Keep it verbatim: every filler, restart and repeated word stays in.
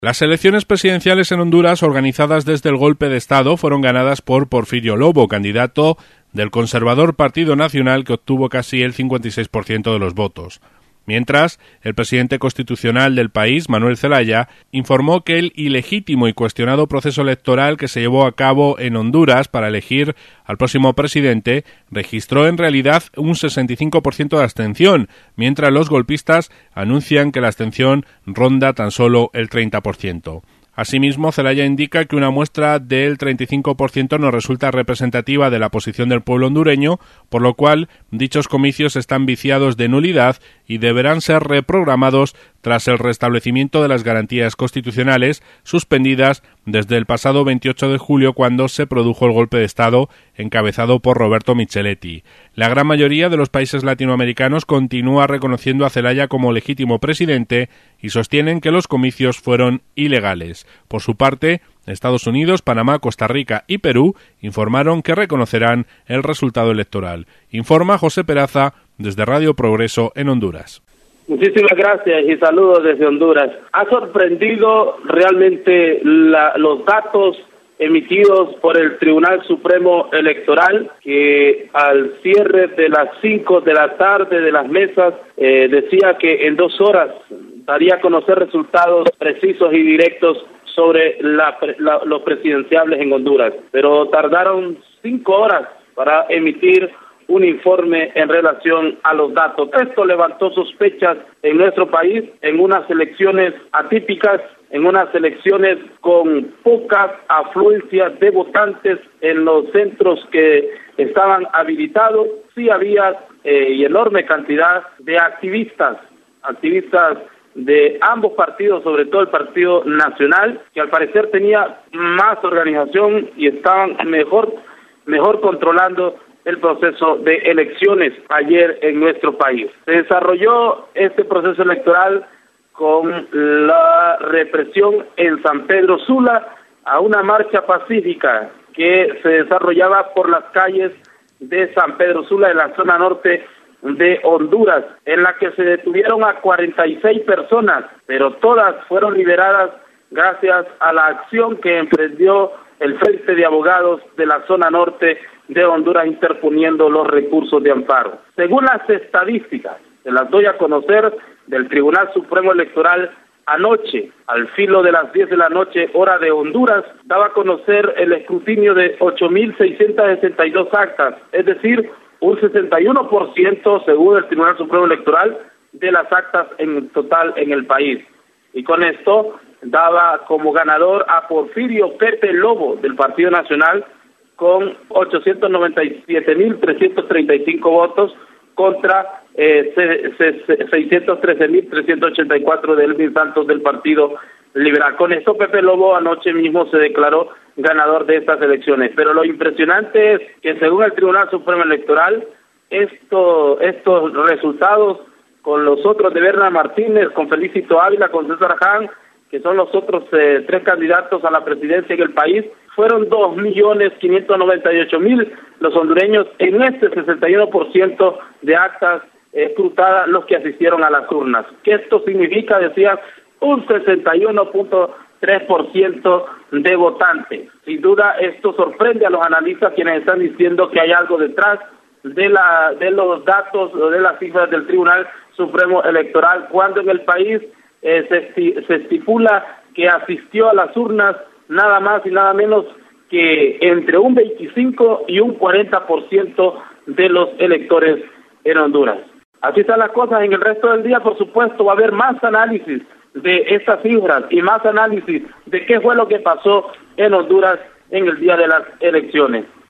Las elecciones presidenciales en Honduras, organizadas desde el golpe de Estado, fueron ganadas por Porfirio Lobo, candidato del conservador Partido Nacional, que obtuvo casi el cincuenta y seis por ciento de los votos. Mientras, el presidente constitucional del país, Manuel Zelaya, informó que el ilegítimo y cuestionado proceso electoral que se llevó a cabo en Honduras para elegir al próximo presidente registró en realidad un sesenta y cinco por ciento de abstención, mientras los golpistas anuncian que la abstención ronda tan solo el treinta por ciento. Asimismo, Zelaya indica que una muestra del treinta y cinco por ciento no resulta representativa de la posición del pueblo hondureño, por lo cual dichos comicios están viciados de nulidad y deberán ser reprogramados tras el restablecimiento de las garantías constitucionales suspendidas desde el pasado veintiocho de julio, cuando se produjo el golpe de Estado encabezado por Roberto Micheletti. La gran mayoría de los países latinoamericanos continúa reconociendo a Zelaya como legítimo presidente y sostienen que los comicios fueron ilegales. Por su parte, Estados Unidos, Panamá, Costa Rica y Perú informaron que reconocerán el resultado electoral. Informa José Peraza desde Radio Progreso en Honduras. Muchísimas gracias y saludos desde Honduras. Ha sorprendido realmente la, los datos emitidos por el Tribunal Supremo Electoral, que al cierre de las cinco de la tarde de las mesas eh, decía que en dos horas daría a conocer resultados precisos y directos sobre la, la, los presidenciables en Honduras, pero tardaron cinco horas para emitir un informe en relación a los datos. Esto levantó sospechas en nuestro país, en unas elecciones atípicas, en unas elecciones con pocas afluencias de votantes en los centros que estaban habilitados. Sí había eh, y enorme cantidad de activistas, activistas de ambos partidos, sobre todo el Partido Nacional, que al parecer tenía más organización y estaban mejor, mejor controlando el proceso de elecciones ayer en nuestro país. Se desarrolló este proceso electoral con la represión en San Pedro Sula a una marcha pacífica que se desarrollaba por las calles de San Pedro Sula, en la zona norte de Honduras, en la que se detuvieron a cuarenta y seis personas, pero todas fueron liberadas gracias a la acción que emprendió el Frente de Abogados de la zona norte de Honduras, interponiendo los recursos de amparo. Según las estadísticas, se las doy a conocer del Tribunal Supremo Electoral, anoche, al filo de las diez de la noche, hora de Honduras, daba a conocer el escrutinio de ocho mil seiscientas sesenta y dos actas, es decir, un sesenta y uno por ciento, según el Tribunal Supremo Electoral, de las actas en total en el país. Y con esto daba como ganador a Porfirio Pepe Lobo, del Partido Nacional, con ochocientos noventa y siete mil trescientos treinta y cinco votos contra eh, seiscientos trece mil trescientos ochenta y cuatro de Elvin Santos del Partido Liberal. Con esto Pepe Lobo anoche mismo se declaró ganador de estas elecciones. Pero lo impresionante es que, según el Tribunal Supremo Electoral, esto, estos resultados, con los otros de Berna Martínez, con Felicito Ávila, con César Hahn, que son los otros eh, tres candidatos a la presidencia en el país, fueron dos millones quinientos noventa y ocho mil los hondureños en este sesenta y uno por ciento de actas escrutadas los que asistieron a las urnas. ¿Qué esto significa? Decía, un sesenta y uno punto tres por ciento de votantes. Sin duda esto sorprende a los analistas, quienes están diciendo que hay algo detrás de la de los datos o de las cifras del Tribunal Supremo Electoral, cuando en el país eh, se, se estipula que asistió a las urnas nada más y nada menos que entre un veinticinco y un cuarenta por ciento de los electores en Honduras. Así están las cosas. En el resto del día, por supuesto, va a haber más análisis de estas cifras y más análisis de qué fue lo que pasó en Honduras en el día de las elecciones.